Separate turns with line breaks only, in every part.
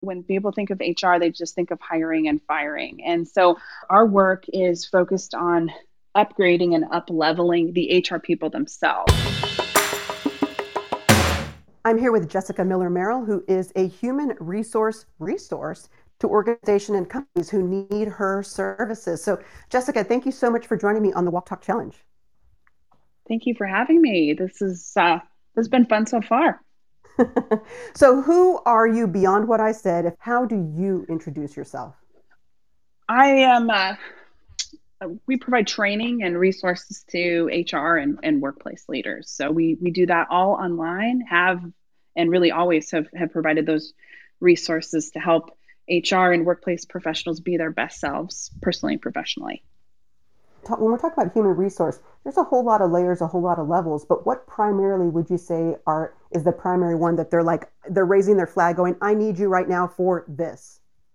When people think of HR, they just think of hiring and firing. And so our work is focused on upgrading and up leveling the HR people themselves.
I'm here with Jessica Miller Merrill, who is a human resource to organizations and companies who need her services. So, Jessica, thank you so much for joining me on the Walk Talk Challenge.
Thank you for having me. This has been fun so far.
So, who are you beyond what I said? How do you introduce yourself?
I am We provide training and resources to HR and workplace leaders. So we do that all online, have and really always have provided those resources to help HR and workplace professionals be their best selves, personally and professionally.
When we're talking about human resource, there's a whole lot of layers, a whole lot of levels. But what primarily would you say are is the primary one that they're raising their flag, going, "I need you right now for this."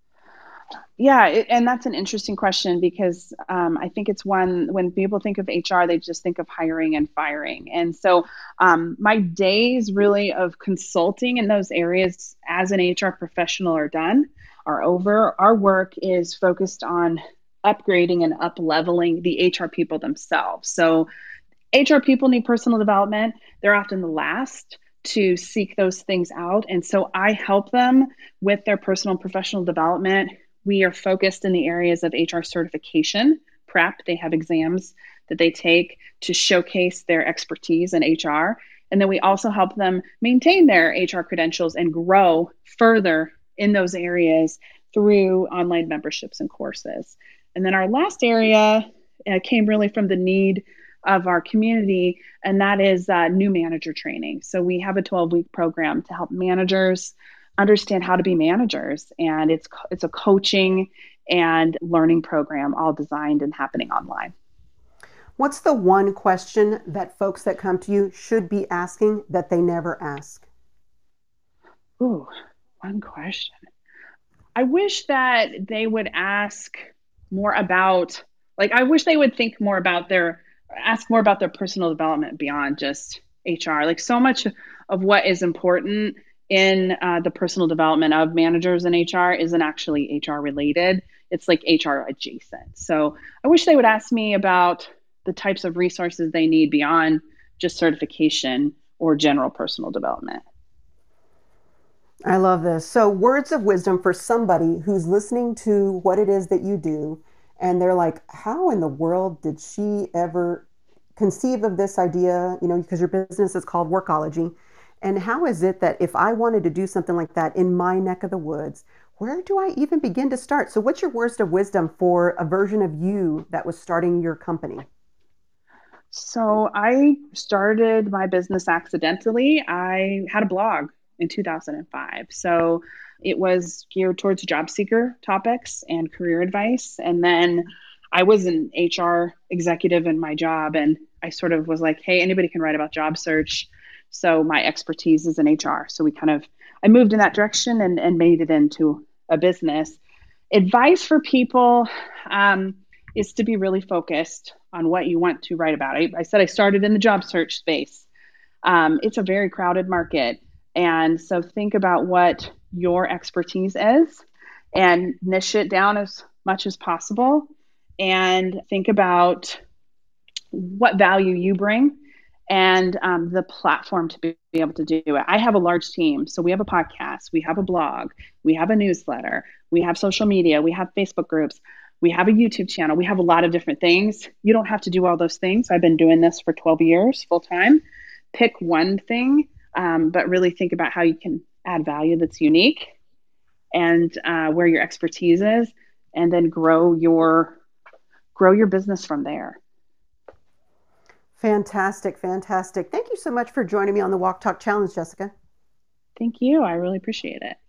And that's an interesting question because I think it's one when people think of HR, they just think of hiring and firing. And so my days really of consulting in those areas as an HR professional are over. Our work is focused on upgrading and up leveling the HR people themselves. So HR people need personal development. They're often the last to seek those things out. And so I help them with their personal and professional development. We are focused in the areas of HR certification prep. They have exams that they take to showcase their expertise in HR. And then we also help them maintain their HR credentials and grow further in those areas through online memberships and courses. And then our last area came really from the need of our community, and that is new manager training. So we have a 12-week program to help managers understand how to be managers, and it's a coaching and learning program all designed and happening online.
What's the one question that folks that come to you should be asking that they never ask?
Ooh, one question. I wish that they would ask more about, I wish they would think more about ask more about their personal development beyond just HR. Like so much of what is important in the personal development of managers in HR isn't actually HR related. It's like HR adjacent. So I wish they would ask me about the types of resources they need beyond just certification or general personal development.
I love this. So, words of wisdom for somebody who's listening to what it is that you do, and they're like, how in the world did she ever conceive of this idea? Because your business is called Workology. And how is it that if I wanted to do something like that in my neck of the woods, where do I even begin to start? So, what's your words of wisdom for a version of you that was starting your company?
So I started my business accidentally. I had a blog in 2005. So it was geared towards job seeker topics and career advice. And then I was an HR executive in my job, and I sort of was like, hey, anybody can write about job search. So my expertise is in HR. So I moved in that direction and made it into a business. Advice for people is to be really focused on what you want to write about. I said I started in the job search space. It's a very crowded market. And so think about what your expertise is and niche it down as much as possible. And think about what value you bring and the platform to be able to do it. I have a large team. So we have a podcast, we have a blog, we have a newsletter, we have social media, we have Facebook groups, we have a YouTube channel, we have a lot of different things. You don't have to do all those things. I've been doing this for 12 years full time. Pick one thing, but really think about how you can add value that's unique and where your expertise is, and then grow your business from there.
Fantastic, fantastic. Thank you so much for joining me on the Walk Talk Challenge, Jessica.
Thank you. I really appreciate it.